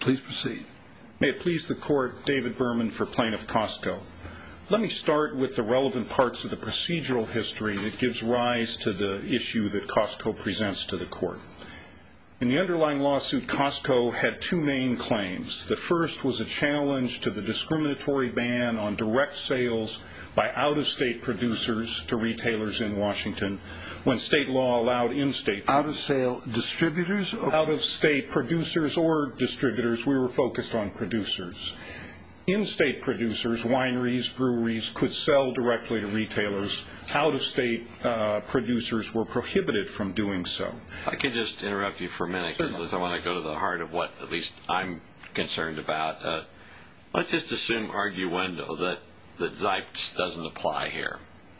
Please proceed. May it please the Court, David Berman for Plaintiff Costco. Let me start with the relevant parts of the procedural history that gives rise to the issue that Costco presents to the Court. In the underlying lawsuit, Costco had two main claims. The first was a challenge to the discriminatory ban on direct sales by out-of-state producers to retailers in Washington when state law allowed in-state out-of-sale distributors? Out-of-state producers or distributors. We were focused on producers. In-state producers, wineries, breweries, could sell directly to retailers. Out-of-state producers were prohibited from doing so. I could just interrupt you for a minute because I want to go to the heart of what at least I'm concerned about. Let's just assume arguendo that Zipes doesn't apply here.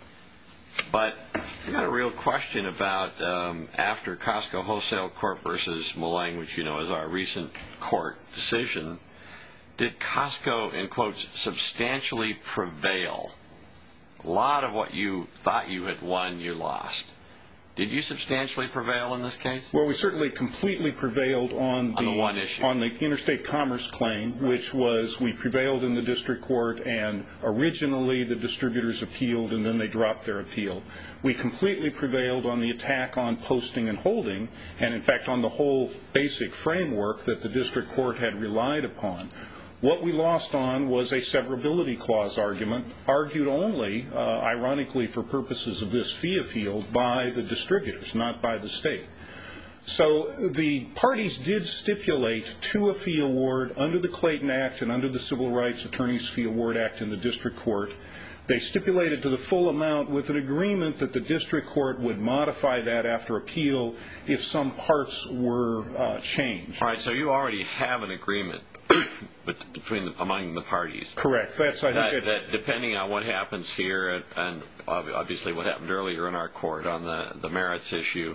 But I've got a real question about after Costco Wholesale Corp. versus Mullane, which you know is our recent court decision, did Costco, in quotes, substantially prevail? A lot of what you thought you had won, you lost. Did you substantially prevail in this case? Well, we certainly completely prevailed on the one issue, on the interstate commerce claim, which was we prevailed in the district court, and originally the distributors appealed, and then they dropped their appeal. We completely prevailed on the attack on posting and holding, and in fact on the whole basic framework that the district court had relied upon. What we lost on was a severability clause argument, argued only, ironically for purposes of this fee appeal, by the distributors, not by the state. So the parties did stipulate to a fee award under the Clayton Act and under the Civil Rights Attorneys Fee Award Act in the district court. They stipulated to the full amount with an agreement that the district court would modify that after appeal if some parts were changed. All right, so you already have an agreement among the parties. Correct. That depending on what happens here, and obviously what happened earlier in our court on the merits issue,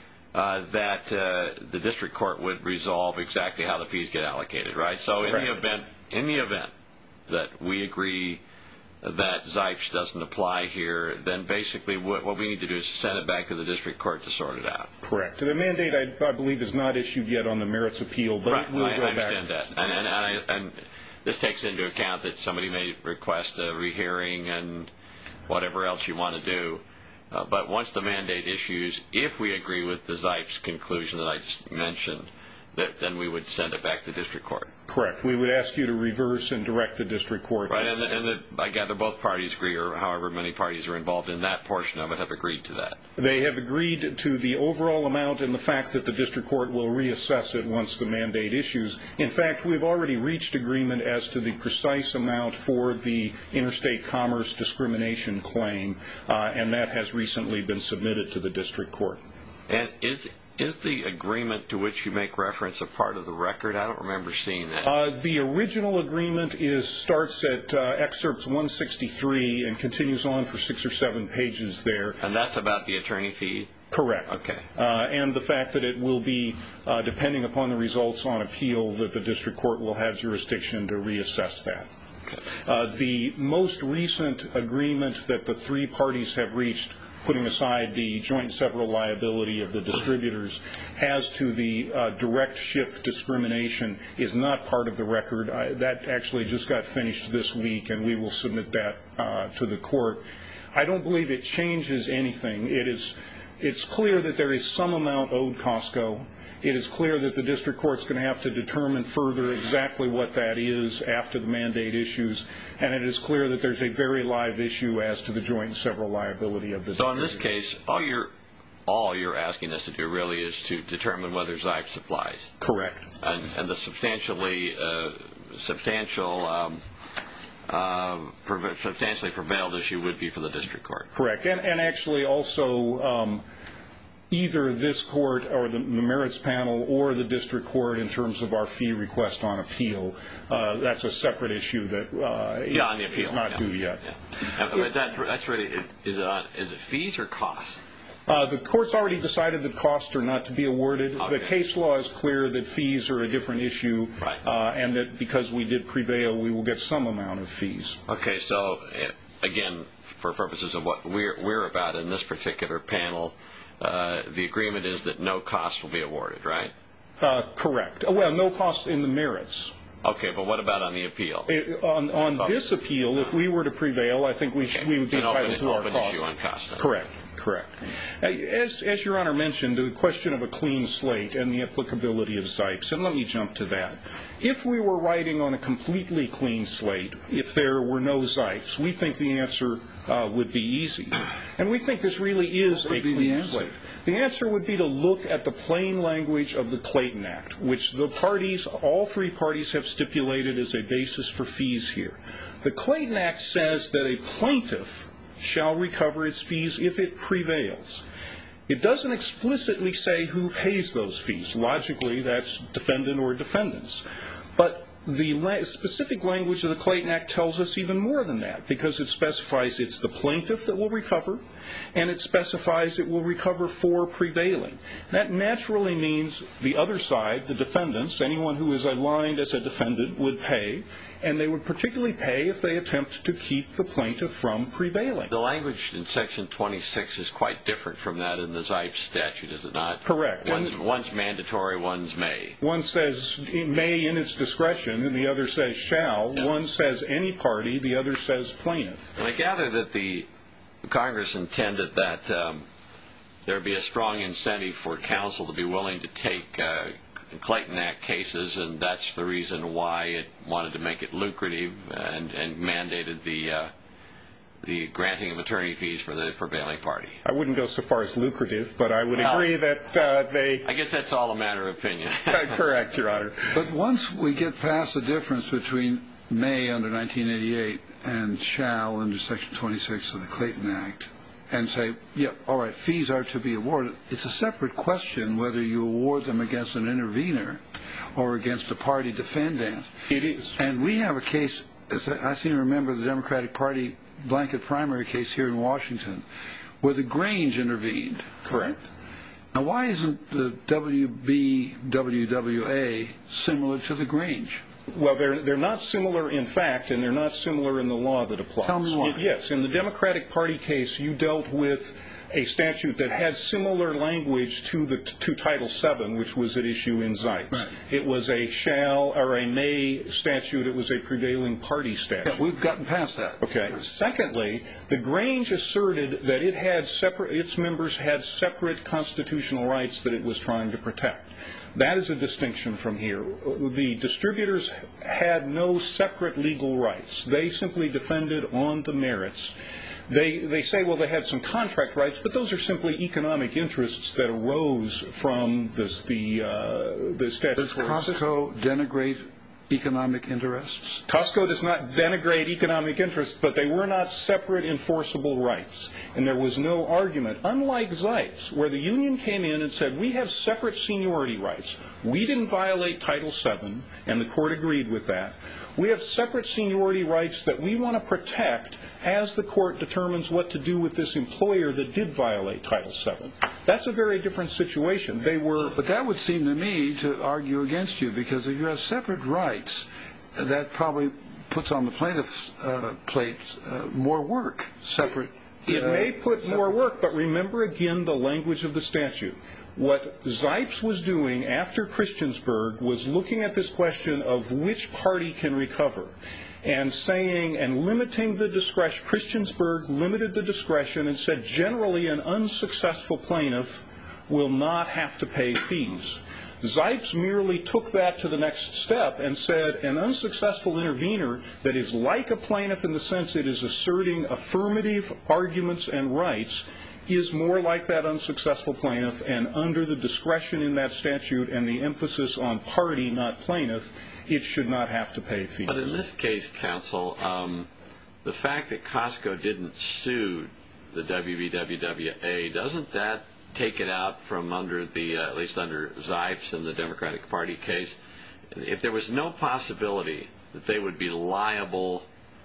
that the district court would resolve exactly how the fees get allocated, right? So Correct. in the event that we agree that Zipes doesn't apply here, then basically what we need to do is send it back to the district court to sort it out. Correct. The mandate, I believe, is not issued yet on the merits appeal, but right. it will go back. I understand that. And this takes into account that somebody may request a rehearing and whatever else you want to do. But once the mandate issues, if we agree with the Zipes conclusion that I just mentioned, then we would send it back to the district court. Correct. We would ask you to reverse and direct the district court. Right, and I gather both parties agree, or however many parties are involved in that portion of it have agreed to that. They have agreed to the overall amount and the fact that the district court will reassess it once the mandate issues. In fact, we've already reached agreement as to the precise amount for the interstate commerce discrimination claim, and that has recently been submitted to the district court. And is the agreement to which you make reference a part of the record? I don't remember seeing that. The original agreement starts at excerpts 163 and continues on for 6 or 7 pages there. And that's about the attorney fee? Correct. Okay. And the fact that it will be, depending upon the results on appeal, that the district court will have jurisdiction to reassess that. Okay. The most recent agreement that the three parties have reached, putting aside the joint and several liability of the distributors, as to the direct ship discrimination is not part of the record. That actually just got finished this week, and we will submit that to the court. I don't believe it changes anything. It's clear that there is some amount owed Costco. It is clear that the district court is going to have to determine further exactly what that is after the mandate issues, and it is clear that there's a very live issue as to the joint and several liability of the distributors. So in this case, all you're asking us to do really is to determine whether Zipes applies. Correct. And the substantially prevailed issue would be for the district court. Correct. And actually also either this court or the merits panel or the district court in terms of our fee request on appeal. That's a separate issue that is not due yet. Yeah. But that's really, is it fees or costs? The court's already decided that costs are not to be awarded. Okay. The case law is clear that fees are a different issue, right. And that because we did prevail, we will get some amount of fees. Okay, so again, for purposes of what we're about in this particular panel, the agreement is that no costs will be awarded, right? Correct. Well, no cost in the merits. Okay, but what about on the appeal? On this appeal, if we were to prevail, I think we would be entitled to our costs. Correct. As Your Honor mentioned, the question of a clean slate and the applicability of Zipes, and let me jump to that. If we were writing on a completely clean slate, if there were no Zipes, we think the answer would be easy. And we think this really is a clean slate. The answer would be to look at the plain language of the Clayton Act, which the parties, all three parties, have stipulated as a basis for fees here. The Clayton Act says that a plaintiff shall recover its fees if it prevails. It doesn't explicitly say who pays those fees. Logically, that's defendant or defendants. But the specific language of the Clayton Act tells us even more than that, because it specifies it's the plaintiff that will recover, and it specifies it will recover for prevailing. That naturally means the other side, the defendants, anyone who is aligned as a defendant, would pay, and they would particularly pay if they attempt to keep the plaintiff from prevailing. The language in Section 26 is quite different from that in the Zipes statute, is it not? Correct. One's mandatory, one's may. One says may in its discretion, and the other says shall. Yeah. One says any party, the other says plaintiff. And I gather that the Congress intended that there be a strong incentive for counsel to be willing to take Clayton Act cases, and that's the reason why it wanted to make it lucrative and mandated the granting of attorney fees for the prevailing party. I wouldn't go so far as lucrative, but I would agree that they... I guess that's all a matter of opinion. Correct, Your Honor. But once we get past the difference between may under 1988 and shall under Section 26 of the Clayton Act, and say, yeah, all right, fees are to be awarded, it's a separate question whether you award them against an intervener or against a party defendant. It is. And we have a case, I seem to remember the Democratic Party blanket primary case here in Washington, where the Grange intervened. Correct. Now, why isn't the WBWWA similar to the Grange? Well, they're not similar in fact, and they're not similar in the law that applies. Tell me why. Yes, in the Democratic Party case, you dealt with a statute that had similar language to Title VII, which was at issue in Zipes. Right. It was a shall or a may statute. It was a prevailing party statute. Yeah, we've gotten past that. Okay. Secondly, the Grange asserted that its members had separate constitutional rights that it was trying to protect. That is a distinction from here. The distributors had no separate legal rights. They simply defended on the merits. They say, well, they had some contract rights, but those are simply economic interests that arose from the statutory system. Does Costco denigrate economic interests? Costco does not denigrate economic interests, but they were not separate enforceable rights. And there was no argument, unlike Zipes, where the union came in and said, we have separate seniority rights. We didn't violate Title VII, and the court agreed with that. We have separate seniority rights that we want to protect as the court determines what to do with this employer that did violate Title VII. That's a very different situation. But that would seem to me to argue against you, because if you have separate rights, that probably puts on the plaintiff's plate more work, separate. It may put more work, but remember again the language of the statute. What Zipes was doing after Christiansburg was looking at this question of which party can recover and saying and limiting the discretion. Christiansburg limited the discretion and said generally an unsuccessful plaintiff will not have to pay fees. Zipes merely took that to the next step and said an unsuccessful intervener that is like a plaintiff in the sense it is asserting affirmative arguments and rights is more like that unsuccessful plaintiff, and under the discretion in that statute and the emphasis on party, not plaintiff, it should not have to pay fees. But in this case, counsel, the fact that Costco didn't sue the WBWWA, doesn't that take it out from under the, at least under Zipes in the Democratic Party case? If there was no possibility that they would be liable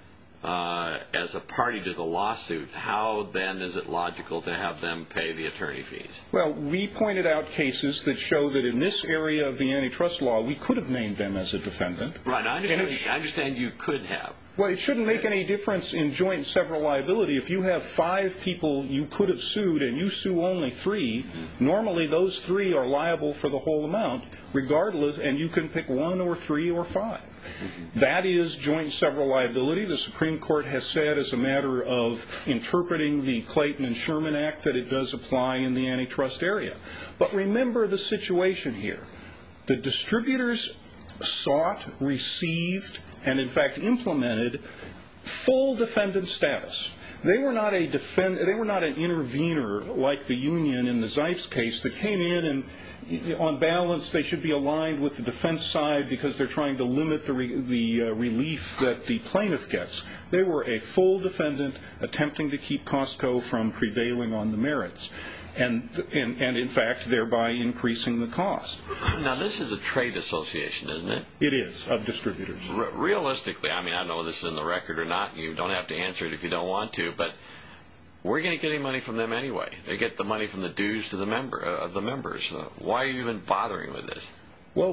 as a party to the lawsuit, how then is it logical to have them pay the attorney fees? Well, we pointed out cases that show that in this area of the antitrust law, we could have named them as a defendant. Right, I understand you could have. Well, it shouldn't make any difference in joint and several liability. If you have 5 people you could have sued and you sue only 3, normally those 3 are liable for the whole amount, regardless, and you can pick 1 or 3 or 5. That is joint and several liability. The Supreme Court has said, as a matter of interpreting the Clayton and Sherman Act, that it does apply in the antitrust area. But remember the situation here. The distributors sought, received, and in fact implemented full defendant status. They were not an intervener like the union in the Zipes case that came in and, on balance, they should be aligned with the defense side because they're trying to limit the relief that the plaintiff gets. They were a full defendant attempting to keep Costco from prevailing on the merits, and in fact, thereby increasing the cost. Now, this is a trade association, isn't it? It is, of distributors. Realistically, I mean, I don't know if this is in the record or not. You don't have to answer it if you don't want to, but we're going to get any money from them anyway. They get the money from the dues to the members. Why are you even bothering with this? Well,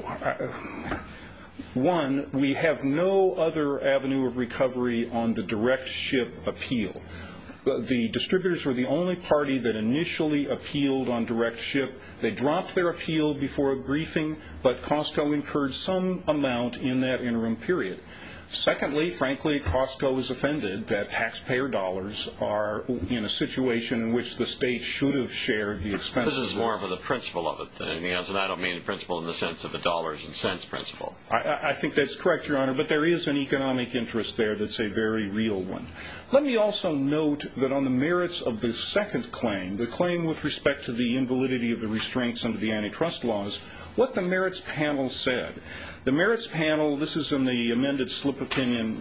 one, we have no other avenue of recovery on the direct ship appeal. The distributors were the only party that initially appealed on direct ship. They dropped their appeal before a briefing, but Costco incurred some amount in that interim period. Secondly, frankly, Costco is offended that taxpayer dollars are in a situation in which the state should have shared the expenses. This is more of the principle of it than anything else, and I don't mean the principle in the sense of a dollars and cents principle. I think that's correct, Your Honor, but there is an economic interest there that's a very real one. Let me also note that on the merits of the second claim, the claim with respect to the invalidity of the restraints under the antitrust laws, what the merits panel said. The merits panel, this is in the amended slip opinion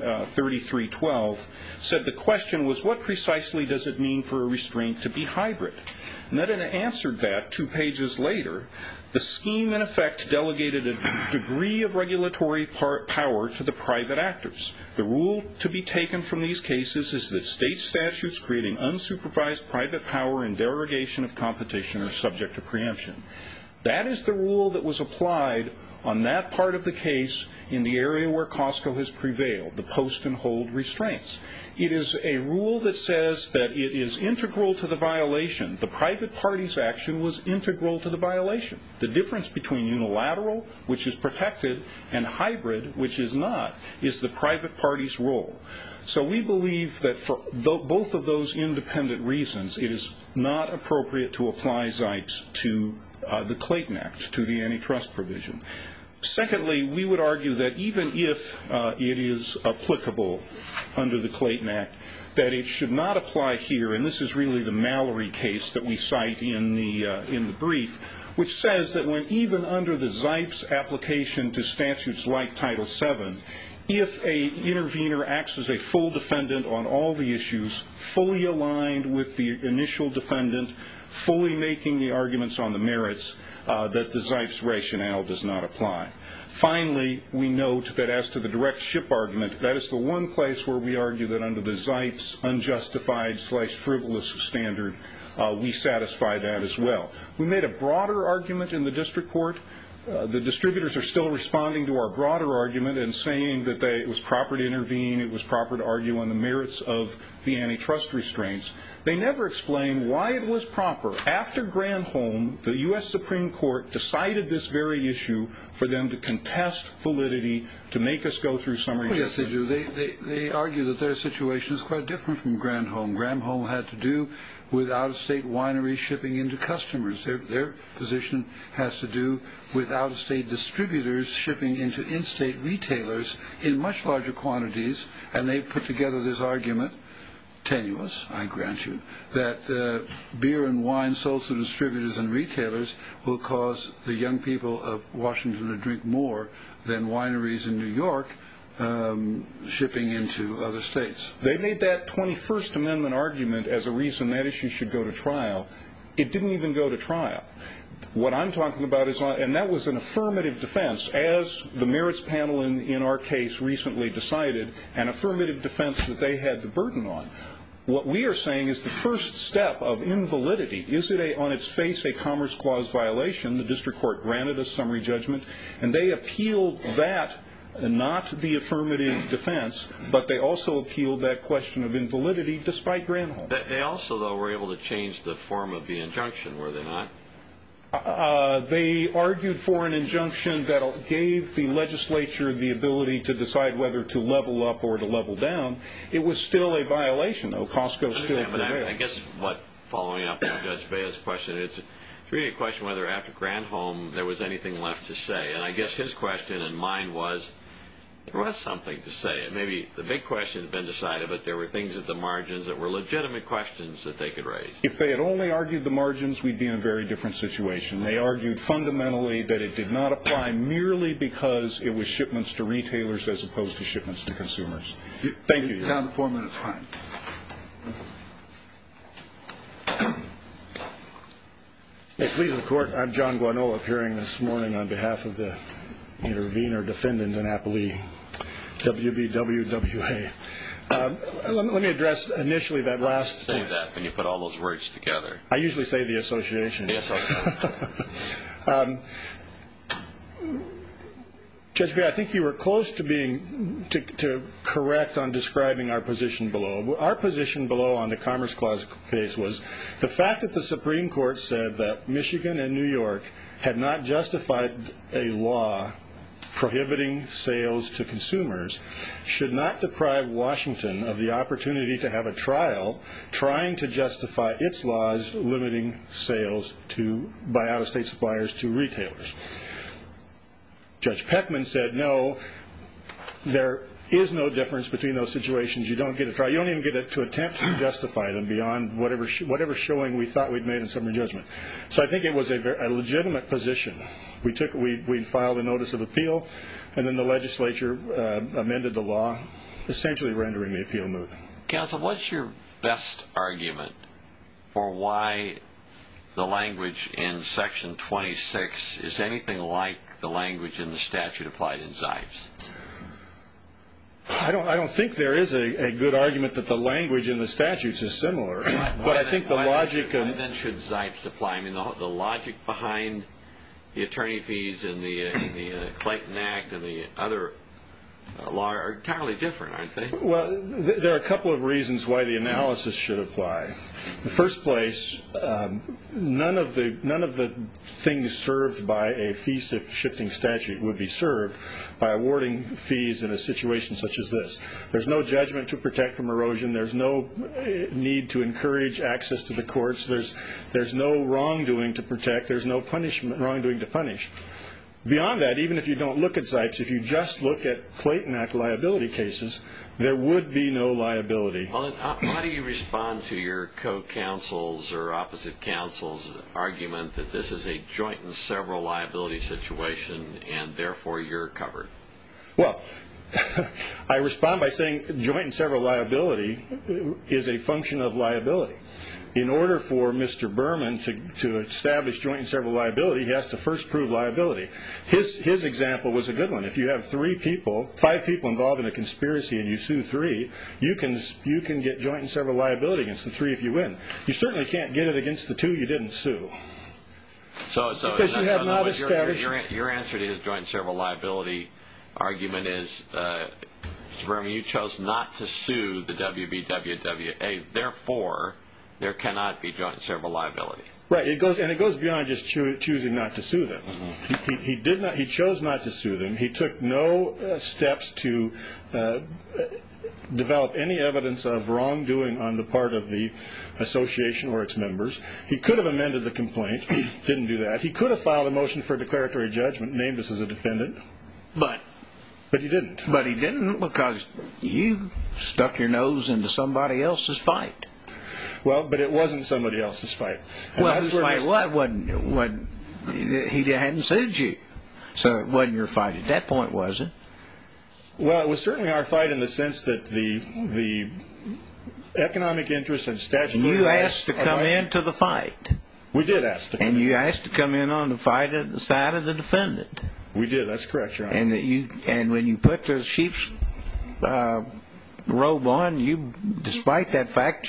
3312, said the question was, what precisely does it mean for a restraint to be hybrid? And then it answered that 2 pages later. The scheme, in effect, delegated a degree of regulatory power to the private actors. The rule to be taken from these cases is that state statutes creating unsupervised private power and derogation of competition are subject to preemption. That is the rule that was applied on that part of the case in the area where Costco has prevailed, the post and hold restraints. It is a rule that says that it is integral to the violation. The private party's action was integral to the violation. The difference between unilateral, which is protected, and hybrid, which is not, is the private party's role. So we believe that for both of those independent reasons, it is not appropriate to apply Zipes to the Clayton Act, to the antitrust provision. Secondly, we would argue that even if it is applicable under the Clayton Act, that it should not apply here, and this is really the Mallory case that we cite in the brief, which says that when even under the Zipes application to statutes like Title VII, if a intervener acts as a full defendant on all the issues, fully aligned with the initial defendant, fully making the arguments on the merits, that the Zipes rationale does not apply. Finally, we note that as to the direct ship argument, that is the one place where we argue that under the Zipes unjustified/frivolous standard, we satisfy that as well. We made a broader argument in the district court. The distributors are still responding to our broader argument and saying that it was proper to intervene, it was proper to argue on the merits of the antitrust restraints. They never explain why it was proper, after Granholm, the U.S. Supreme Court decided this very issue, for them to contest validity, to make us go through summary judgment. Yes, they do. They argue that their situation is quite different from Granholm. Granholm had to do with out-of-state wineries shipping into customers. Their position has to do with out-of-state distributors shipping into in-state retailers in much larger quantities, and they put together this argument, tenuous, I grant you, that beer and wine sold to distributors and retailers will cause the young people of Washington to drink more than wineries in New York shipping into other states. They made that 21st Amendment argument as a reason that issue should go to trial. It didn't even go to trial. What I'm talking about is, and that was an affirmative defense, as the merits panel in our case recently decided, an affirmative defense that they had the burden on. What we are saying is the first step of invalidity, is it on its face a Commerce Clause violation? The district court granted a summary judgment, and they appealed that not the affirmative defense, but they also appealed that question of invalidity despite Granholm. They also, though, were able to change the form of the injunction, were they not? They argued for an injunction that gave the legislature the ability to decide whether to level up or to level down. It was still a violation, though. Costco still prevailed. I guess following up on Judge Bea's question, it's really a question whether after Granholm there was anything left to say. And I guess his question and mine was, there was something to say. Maybe the big question had been decided, but there were things at the margins that were legitimate questions that they could raise. If they had only argued the margins, we'd be in a very different situation. They argued fundamentally that it did not apply merely because it was shipments to retailers as opposed to shipments to consumers. Thank you. Down to 4 minutes, fine. May it please the Court, I'm John Guanola, appearing this morning on behalf of the intervener defendant in Appalachia, WBWWA. Let me address initially that last Say point. that when you put all those words together. I usually say the association. Yes, okay. Judge Bea, I think you were close to being to correct on describing our position below. Our position below on the Commerce Clause case was the fact that the Supreme Court said that Michigan and New York had not justified a law prohibiting sales to consumers should not deprive Washington of the opportunity to have a trial trying to justify its laws limiting sales by out-of-state suppliers to retailers. Judge Peckman said, no, there is no difference between those situations. You don't get a trial. You don't even get to attempt to justify them beyond whatever showing we thought we'd made in summary judgment. So I think it was a legitimate position. We filed a notice of appeal, and then the legislature amended the law, essentially rendering the appeal moot. Counsel, what's your best argument for why the language in Section 26 is anything like the language in the statute applied in Zipes? I don't think there is a good argument that the language in the statutes is similar. But I think the logic... Why then should Zipes apply? I mean, the logic behind the attorney fees in the Clayton Act and the other law are entirely different, aren't they? Well, there are a couple of reasons why the analysis should apply. In the first place, none of the things served by a fee-shifting statute would be served by awarding fees in a situation such as this. There's no judgment to protect from erosion. There's no need to encourage access to the courts. There's no wrongdoing to protect. There's no wrongdoing to punish. Beyond that, even if you don't look at Zipes, if you just look at Clayton Act liability cases, there would be no liability. Well, how do you respond to your co-counsel's or opposite counsel's argument that this is a joint and several liability situation and therefore you're covered? Well, I respond by saying joint and several liability is a function of liability. In order for Mr. Berman to establish joint and several liability, he has to first prove liability. His example was a good one. If you have 5 people involved in a conspiracy and you sue 3, you can get joint and several liability against the 3 if you win. You certainly can't get it against the 2 you didn't sue. Because you have not established... Your answer to his joint and several liability argument is, Mr. Berman, you chose not to sue the WBWWA, therefore there cannot be joint and several liability. Right. It goes beyond just choosing not to sue them. Mm-hmm. He chose not to sue them. He took no steps to develop any evidence of wrongdoing on the part of the association or its members. He could have amended the complaint. Didn't do that. He could have filed a motion for declaratory judgment, named us as a defendant. But he didn't. But he didn't because you stuck your nose into somebody else's fight. Well, but it wasn't somebody else's fight. And well, his fight wasn't. He hadn't sued you. So it wasn't your fight at that point, was it? Well, it was certainly our fight in the sense that the economic interest and statutory... You asked to come into the fight. We did ask to come in. And you asked to come in on the fight at the side of the defendant. We did. That's correct, Your Honor. And when you put the sheep's robe on, despite that fact, you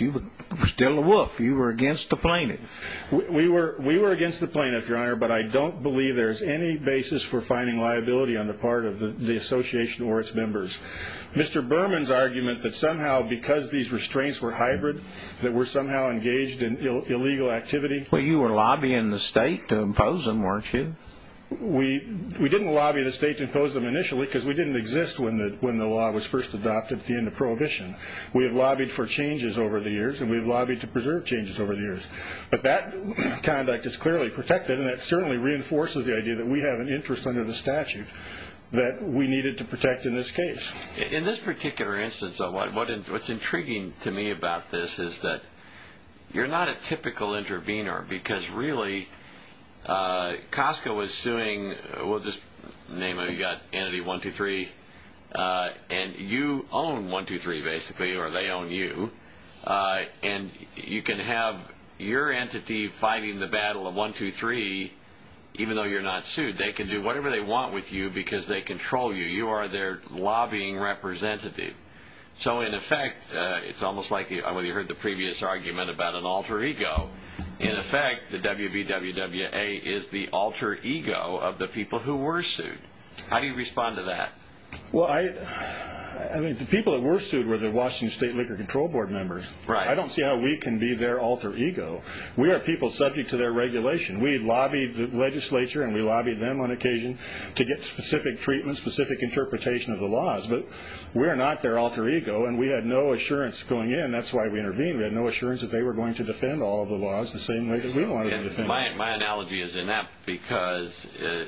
still a wolf. You were against the plaintiff. We were against the plaintiff, Your Honor, but I don't believe there's any basis for finding liability on the part of the association or its members. Mr. Berman's argument that somehow because these restraints were hybrid, that we're somehow engaged in illegal activity. Well, you were lobbying the state to impose them, weren't you? We didn't lobby the state to impose them initially because we didn't exist when the law was first adopted at the end of Prohibition. We have lobbied for changes over the years, and we've lobbied to preserve changes over the years. But that conduct is clearly protected, and it certainly reinforces the idea that we have an interest under the statute that we needed to protect in this case. In this particular instance, though, what's intriguing to me about this is that you're not a typical intervener because really Costco was suing, we'll just name it, you got entity 123, and you own 123 basically, or they own you, and you can have your entity fighting the battle of 123 even though you're not sued. They can do whatever they want with you because they control you. You are their lobbying representative. So in effect, it's almost like whether you heard the previous argument about an alter ego. In effect, the WBWWA is the alter ego of the people who were sued. How do you respond to that? Well, I mean, the people that were sued were the Washington State Liquor Control Board members. Right. I don't see how we can be their alter ego. We are people subject to their regulation. We lobbied the legislature and we lobbied them on occasion to get specific treatment, specific interpretation of the laws. But we are not their alter ego, and we had no assurance going in. That's why we intervened. We had no assurance that they were going to defend all of the laws the same way that we wanted to defend them. My analogy is inept because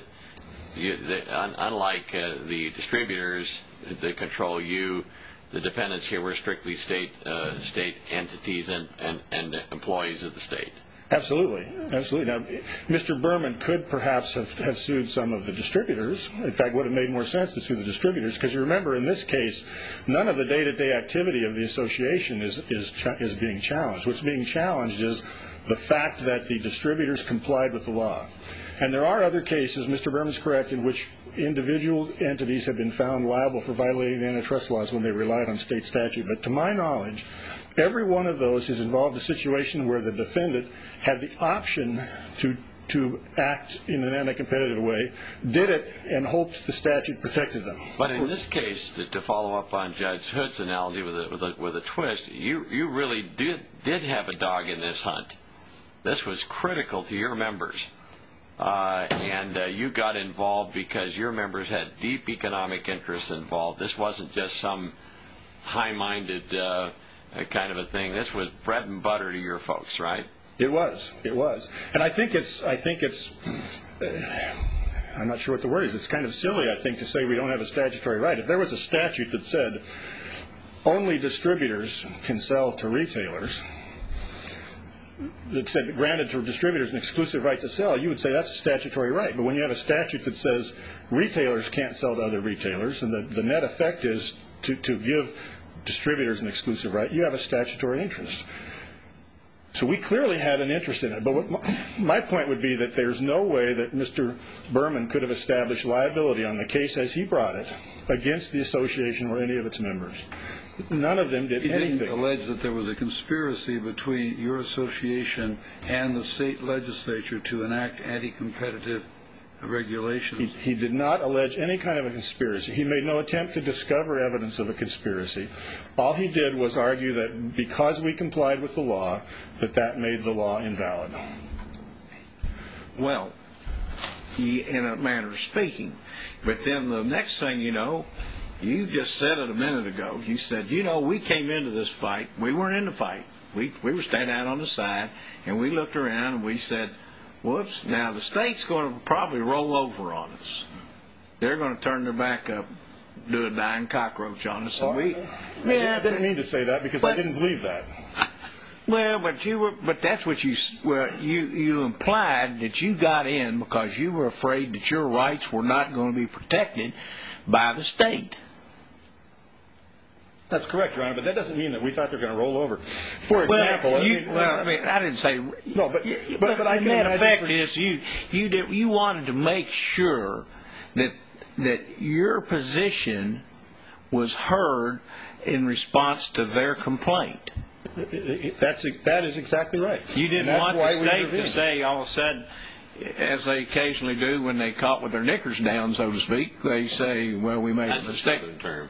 unlike the distributors that control you, the defendants here were strictly state entities and employees of the state. Absolutely. Absolutely. Now, Mr. Berman could perhaps have sued some of the distributors. In fact, it would have made more sense to sue the distributors because you remember in this case, none of the day-to-day activity of the association is being challenged. What's being challenged is the fact that the distributors complied with the law. And there are other cases, Mr. Berman's correct, in which individual entities have been found liable for violating the antitrust laws when they relied on state statute. But to my knowledge, every one of those has involved a situation where the defendant had the option to act in an anti-competitive way, did it, and hoped the statute protected them. But in this case, to follow up on Judge Hood's analogy with a twist, you really did have a dog in this hunt. This was critical to your members. And you got involved because your members had deep economic interests involved. This wasn't just some high-minded kind of a thing. This was bread and butter to your folks, right? It was. It was. And I think it's I'm not sure what the word is. It's kind of silly, I think, to say we don't have a statutory right. If there was a statute that said only distributors can sell to retailers, that said granted to distributors an exclusive right to sell, you would say that's a statutory right. But when you have a statute that says retailers can't sell to other retailers, and the net effect is to give distributors an exclusive right, you have a statutory interest. So we clearly had an interest in it. But my point would be that there's no way that Mr. Berman could have established liability on the case as he brought it against the association or any of its members. None of them did anything. He didn't allege that there was a conspiracy between your association and the state legislature to enact anti-competitive regulations. He did not allege any kind of a conspiracy. He made no attempt to discover evidence of a conspiracy. All he did was argue that because we complied with the law, that made the law invalid. Well, in a manner of speaking. But then the next thing you know, you just said it a minute ago. You said, we came into this fight. We weren't in the fight. We were standing out on the side, and we looked around, and we said, whoops, now the state's going to probably roll over on us. They're going to turn their back up, do a dying cockroach on us. I didn't mean to say that because I didn't believe that. Well, but that's what you implied, that you got in because you were afraid that your rights were not going to be protected by the state. That's correct, Your Honor, but that doesn't mean that we thought they were going to roll over. For example, I didn't say. No, but I can imagine. The fact is, you wanted to make sure that your position was heard in response to their complaint. That is exactly right. You didn't And that's want why the we state to intervened. say all of a sudden, as they occasionally do when they caught with their knickers down, so to speak, they say, well, we made a That's a mistake. southern term.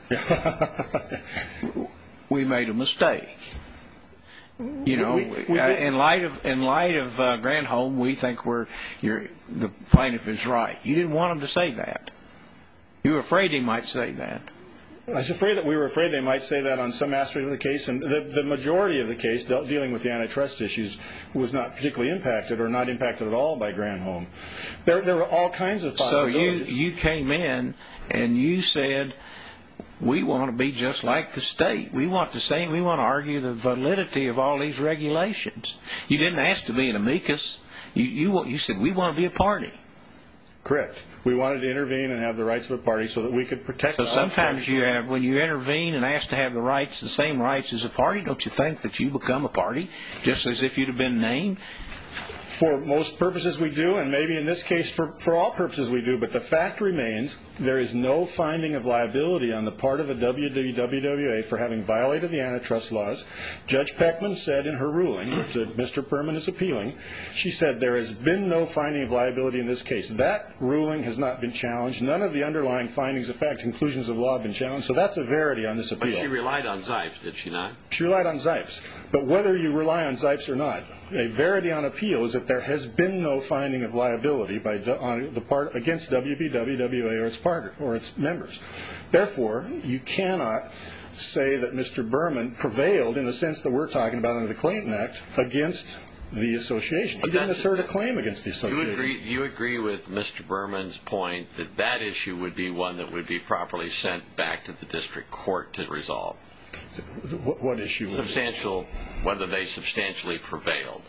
We made a mistake. You know, in light of Granholm, we think the plaintiff is right. You didn't want them to say that. You were afraid he might say that. We were afraid they might say that on some aspect of the case, and the majority of the case dealing with the antitrust issues was not particularly impacted or not impacted at all by Granholm. There were all kinds of possibilities. So you came in and you said, we want to be just like the state. We want to argue the validity of all these regulations. You didn't ask to be an amicus. You said, we want to be a party. Correct. We wanted to intervene and have the rights of a party so that we could protect. So sometimes when you intervene and ask to have the same rights as a party, don't you think that you become a party, just as if you'd have been named? For most purposes we do, and maybe in this case for all purposes we do, but the fact remains there is no finding of liability on the part of the WWWA for having violated the antitrust laws. Judge Peckman said in her ruling, which Mr. Perman is appealing, she said there has been no finding of liability in this case. That ruling has not been challenged. None of the underlying findings of fact, conclusions of law have been challenged, so that's a verity on this appeal. But she relied on Zipes, did she not? She relied on Zipes. But whether you rely on Zipes or not, a verity on appeal is that there has been no finding of liability on the part against WBWWA or its members. Therefore, you cannot say that Mr. Berman prevailed in the sense that we're talking about under the Clayton Act against the association. He didn't assert a claim against the association. You agree with Mr. Berman's point that issue would be one that would be properly sent back to the district court to resolve? What issue? Whether they substantially prevailed.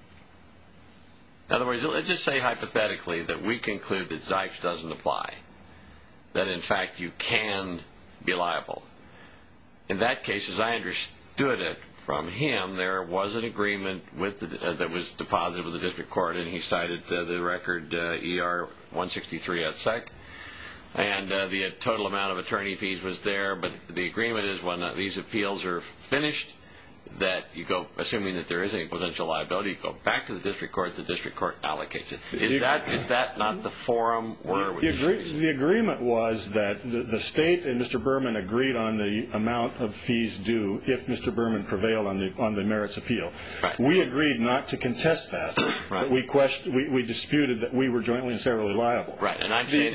In other words, let's just say hypothetically that we conclude that Zipes doesn't apply, that in fact you can be liable. In that case, as I understood it from him, there was an agreement that was deposited with the district court, and he cited the record ER 163 at SEC. And the total amount of attorney fees was there, but the agreement is when these appeals are finished, that you go, assuming that there is any potential liability, you go back to the district court allocates it. Is that not the forum where the agreement was that the state and Mr. Berman agreed on the amount of fees due if Mr. Berman prevailed on the merits appeal. Right. We agreed not to contest that. Right. But we disputed that we were jointly and severally liable. Right. And I'm saying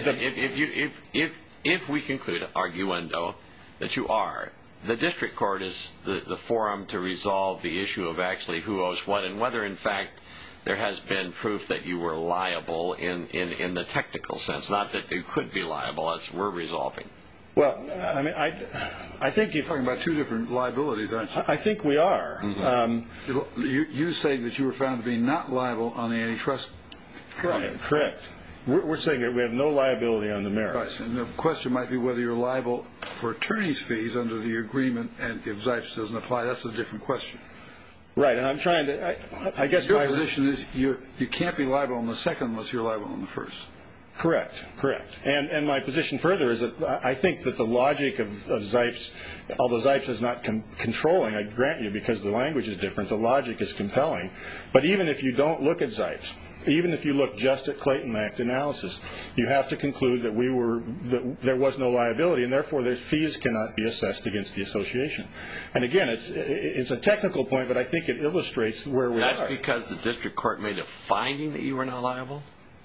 if we conclude, arguendo, that you are, the district court is the forum to resolve the issue of actually who owes what and whether, in fact, there has been proof that you were liable in the technical sense, not that you could be liable, as we're resolving. Well, I mean, I think you're talking about two different liabilities, aren't you? I think we are. Mm-hmm. You say that you were found to be not liable on the antitrust claim. Correct. We're saying that we have no liability on the merits. Right. And the question might be whether you're liable for attorney's fees under the agreement, and if Zipes doesn't apply, that's a different question. Right. And I'm trying to, I guess your position is you can't be liable on the second unless you're liable on the first. Correct. And my position further is that I think that the logic of Zipes, although Zipes is not controlling, I grant you, because the language is different, the logic is compelling. But even if you don't look at Zipes, even if you look just at Clayton Act analysis, you have to conclude that there was no liability, and therefore their fees cannot be assessed against the association. And again, it's a technical point, but I think it illustrates where we are. That's because the district court made a finding that you were not liable?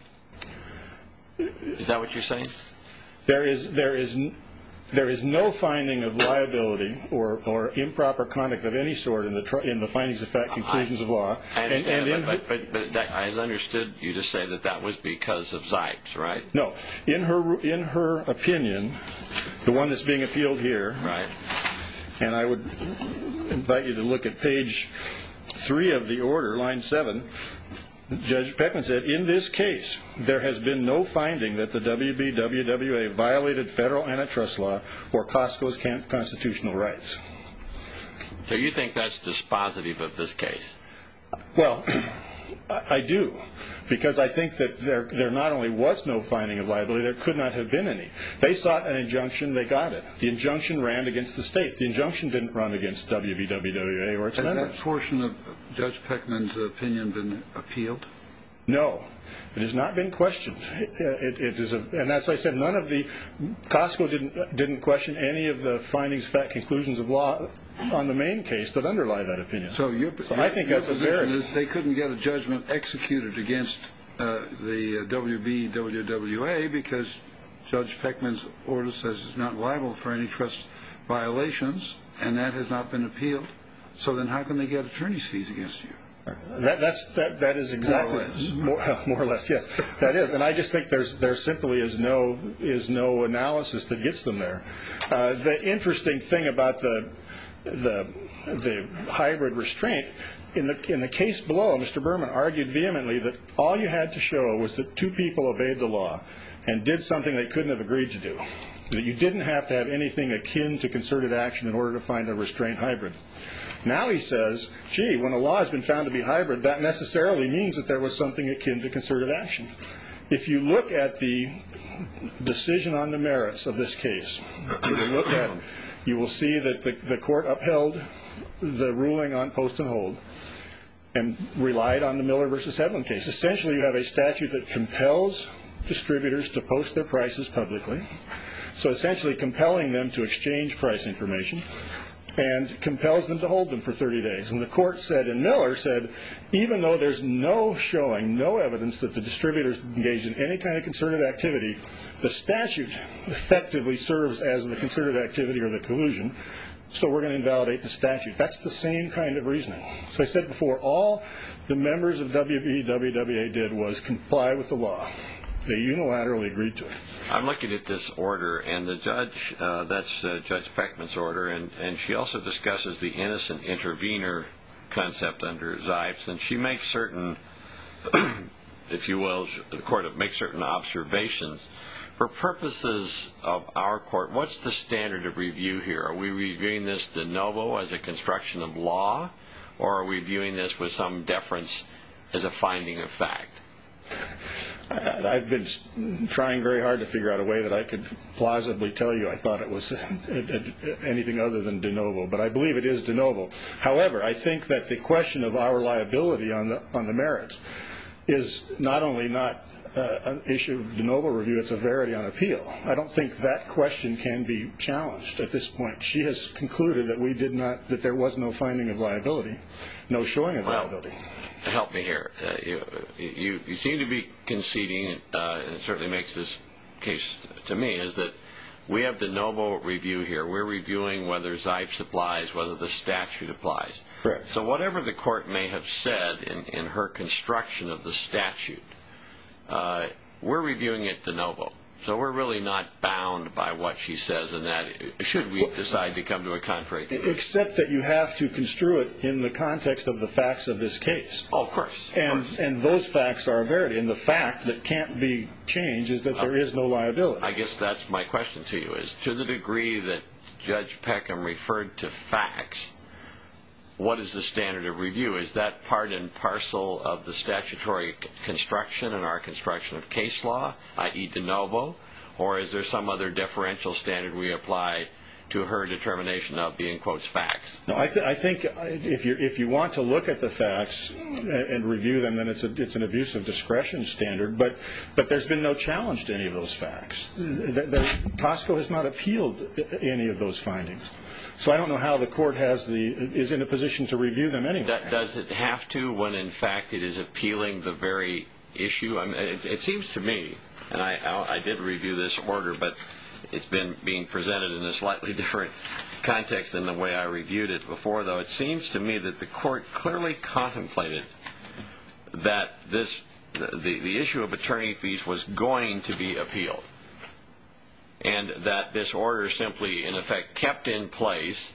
Is that what you're saying? There is no finding of liability or improper conduct of any sort in the findings of fact, conclusions of law. I understand, but I understood you to say that was because of Zipes, right? No. In her opinion, the one that's being appealed here, right, and I would invite you to look at page 3 of the order, line 7, Judge Peckman said, in this case, there has been no finding that the WBWWA violated federal antitrust law or Costco's constitutional rights. So you think that's dispositive of this case? Well, I do, because I think that there not only was no finding of liability, there could not have been any. They sought an injunction, they got it. The injunction ran against the state. The injunction didn't run against WBWA or its members. Has that portion of Judge Peckman's opinion been appealed? No. It has not been questioned. It is, and as I said, none of the Costco didn't question any of the findings, fact, conclusions of law on the main case that underlie that opinion. So I think that's a position is they couldn't get a judgment executed against the WBWA because Judge Peckman's order says it's not liable for any trust violations, and that has not been appealed. So then how can they get attorney's fees against you? That is exactly more or less, yes, that is, and I just think there simply is no analysis that gets them there. The interesting thing about the hybrid restraint in the case below, Mr. Berman argued vehemently that all you had to show was that two people obeyed the law and did something they couldn't have agreed to do. That you didn't have to have anything akin to concerted action in order to find a restraint hybrid. Now he says, gee, when a law has been found to be hybrid, that necessarily means that there was something akin to concerted action. If you look at the decision on the merits of this case, you will see that the court upheld the ruling on post and hold and relied on the Miller v. Hedlund case. Essentially, you have a statute that compels distributors to post their prices publicly, so essentially compelling them to exchange price information, and compels them to hold them for 30 days. And the court said, and Miller said, even though there's no showing, no evidence that the distributors engaged in any kind of concerted activity, the statute effectively serves as the concerted activity or the collusion, so we're going to invalidate the statute. That's the same kind of reasoning. So I said before, all the members of WBWA did was comply with the law. They unilaterally agreed to it. I'm looking at this order, and the judge, that's Judge Peckman's order, and she also discusses the innocent intervener concept under Zipes, and she makes certain, if you will, the court makes certain observations. For purposes of our court, what's the standard of review here? Are we reviewing this de novo as a construction of law, or are we viewing this with some deference as a finding of fact? I've been trying very hard to figure out a way that I could plausibly tell you I thought it was anything other than de novo, but I believe it is de novo. However, I think that the question of our liability on the merits is not only not an issue of de novo review, it's a verity on appeal. I don't think that question can be challenged at this point. She has concluded that there was no finding of liability, no showing of liability. Help me here. You seem to be conceding, and it certainly makes this case to me, is that we have de novo review here. We're reviewing whether Zipes applies, whether the statute applies. Correct. So whatever the court may have said in her construction of the statute, we're reviewing it de novo. So we're really not bound by what she says in that, should we decide to come to a contrary conclusion. Except that you have to construe it in the context of the facts of this case. Oh, of course. And those facts are a verity. And the fact that can't be changed is that there is no liability. I guess that's my question to you, is to the degree that Judge Peckham referred to facts, what is the standard of review? Is that part and parcel of the statutory construction and our construction of case law, i.e. de novo, or is there some other differential standard we apply to her determination of the, in quotes, facts? No, I think if you want to look at the facts and review them, then it's an abuse of discretion standard. But there's been no challenge to any of those facts. Costco has not appealed any of those findings. So I don't know how the court is in a position to review them anyway. Does it have to when, in fact, it is appealing the very issue? I mean, it seems to me, and I did review this order, but it's been being presented in a slightly different context than the way I reviewed it before, though. It seems to me that the court clearly contemplated that the issue of attorney fees was going to be appealed, and that this order simply, in effect, kept in place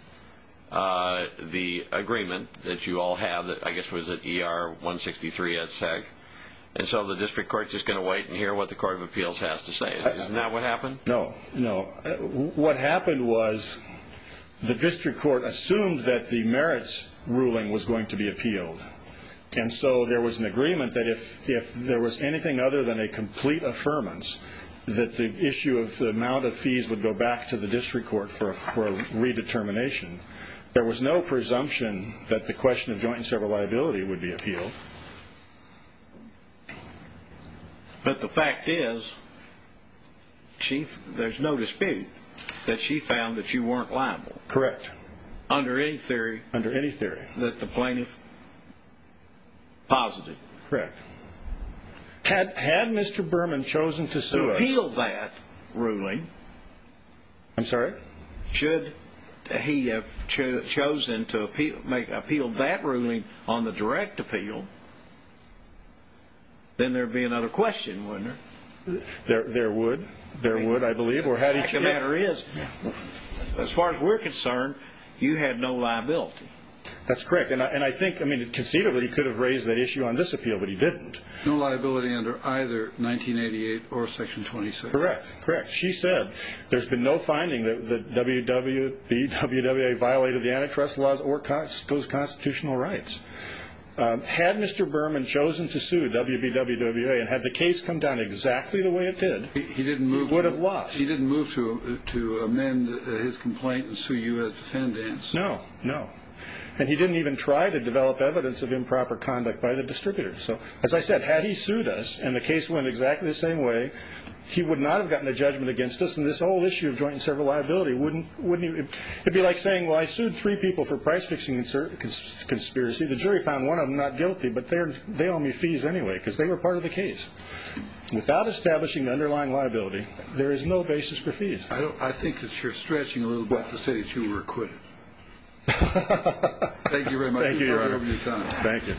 the agreement that you all have, that I guess was at ER 163 at SEG. And so the district court's just going to wait and hear what the Court of Appeals has to say. Isn't that what happened? No. What happened was the district court assumed that the merits ruling was going to be appealed. And so there was an agreement that if there was anything other than a complete affirmance, that the issue of the amount of fees would go back to the district court for a redetermination. There was no presumption that the question of joint and several liability would be appealed. But the fact is, there's no dispute that she found that you weren't liable. Correct. Under any theory. Under any theory. That the plaintiff posited. Correct. Had Mr. Berman chosen to sue us. To appeal that ruling. I'm sorry? Should he have chosen to appeal that ruling on the direct appeal, then there'd be another question, wouldn't there? There would. There would, I believe. Or had he the matter is, as far as we're concerned, you had no liability. That's correct. And I think, conceivably he could have raised that issue on this appeal, but he didn't. No liability under either 1988 or Section 26. Correct. She said there's been no finding that WWA violated the antitrust laws or those constitutional rights. Had Mr. Berman chosen to sue WBWA and had the case come down exactly the way it did, he would have lost. He didn't move to amend his complaint and sue you as defendants. No. And he didn't even try to develop evidence of improper conduct by the distributor. So, as I said, had he sued us and the case went exactly the same way, he would not have gotten a judgment against us, and this whole issue of joint and several liability wouldn't even, it'd be like saying, well, I sued 3 people for price-fixing conspiracy. The jury found one of them not guilty, but they owe me fees anyway because they were part of the case. Without establishing the underlying liability, there is no basis for fees. I think that you're stretching a little bit to say that you were acquitted. Thank you very much. Thank you, Your Honor. Thank you.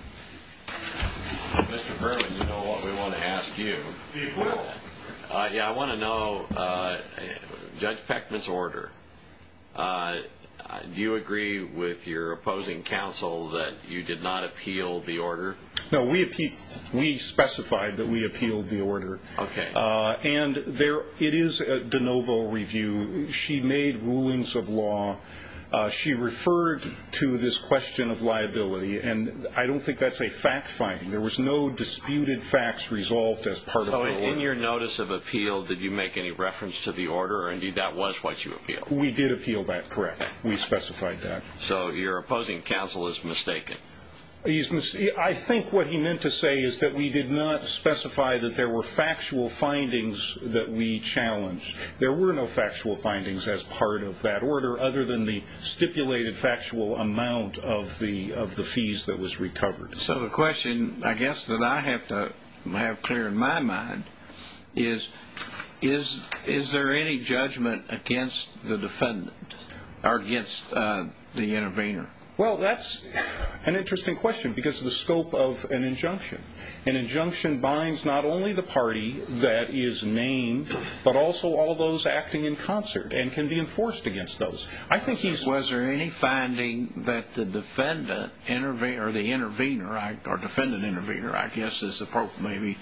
Mr. Berman, you know what we want to ask you. The acquittal. I want to know Judge Peckman's order. Do you agree with your opposing counsel that you did not appeal the order? No, we specified that we appealed the order. Okay. And it is a de novo review. She made rulings of law. She referred to this question of liability, and I don't think that's a fact-finding. There was no disputed facts resolved as part of the order. In your notice of appeal, did you make any reference to the order, or indeed that was what you appealed? We did appeal that, correct. Okay. We specified that. So your opposing counsel is mistaken. I think what he meant to say is that we did not specify that there were factual findings that we challenged. There were no factual findings as part of that order other than the stipulated factual amount of the fees that was recovered. So the question, I guess, that I have to have clear in my mind is there any judgment against the defendant or against the intervener? Well, that's an interesting question because of the scope of an injunction. An injunction binds not only the party that is named, but also all those acting in concert and can be enforced against those. I think Was there any finding that the defendant, or the intervener, or defendant intervener, I guess is appropriate maybe,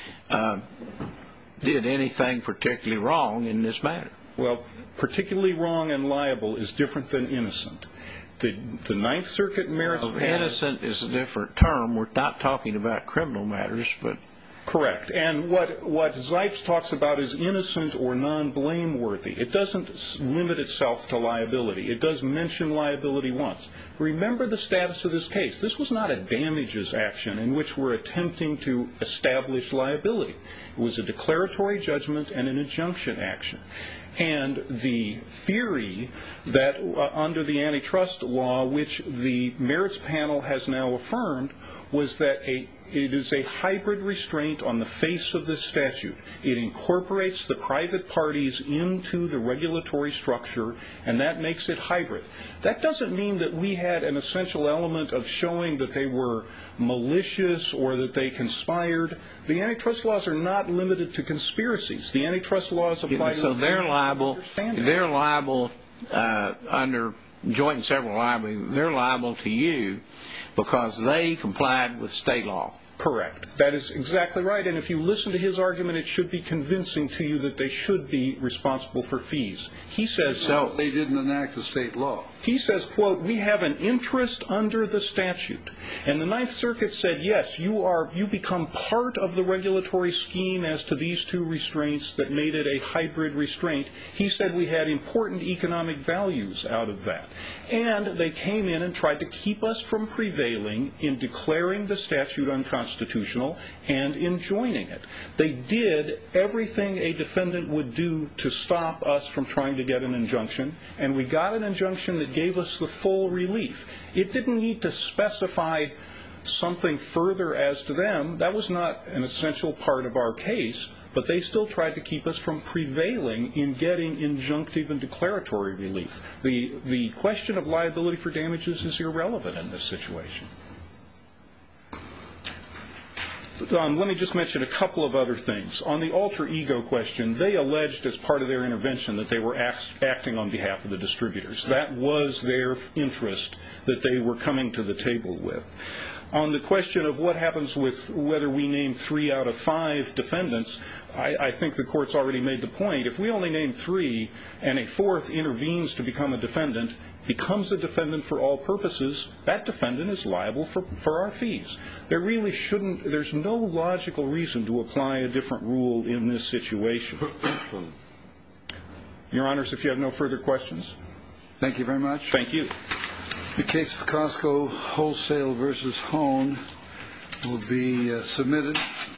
did anything particularly wrong in this matter? Well, particularly wrong and liable is different than innocent. The Ninth Circuit merits panel... Innocent is a different term. We're not talking about criminal matters, but... Correct. And what Zipes talks about is innocent or non-blameworthy. It doesn't limit itself to liability. It does mention liability once. Remember the status of this case. This was not a damages action in which we're attempting to establish liability. It was a declaratory judgment and an injunction action. And the theory that under the antitrust law, which the merits panel has now affirmed, was that it is a hybrid restraint on the face of this statute. It incorporates the private parties into the regulatory structure, and that makes it hybrid. That doesn't mean that we had an essential element of showing that they were malicious or that they conspired. The antitrust laws are not limited to conspiracies. The antitrust laws apply to... So they're liable under joint and several liability. They're liable to you because they complied with state law. Correct. That is exactly right. And if you listen to his argument, it should be convincing to you that they should be responsible for fees. He says So they didn't enact the state law. He says, quote, we have an interest under the statute. And the Ninth Circuit said, yes, you become part of the regulatory scheme as to these two restraints that made it a hybrid restraint. He said we had important economic values out of that. And they came in and tried to keep us from prevailing in declaring the statute unconstitutional and in joining it. They did everything a defendant would do to stop us from trying to get an injunction, and we got an injunction that gave us the full relief. It didn't need to specify something further as to them. That was not an essential part of our case, but they still tried to keep us from prevailing in getting injunctive and declaratory relief. The question of liability for damages is irrelevant in this situation. Let me just mention a couple of other things. On the alter ego question, they alleged as part of their intervention that they were acting on behalf of the distributors. That was their interest that they were coming to the table with. On the question of what happens with whether we name 3 out of 5 defendants, I think the Court's already made the point. If we only name 3 and a 4th intervenes to become a defendant, becomes a defendant for all purposes, that defendant is liable for our fees. There's no logical reason to apply a different rule in this situation. Your Honors, if you have no further questions. Thank you very much. Thank you. The case of Costco Wholesale versus Hone will be submitted.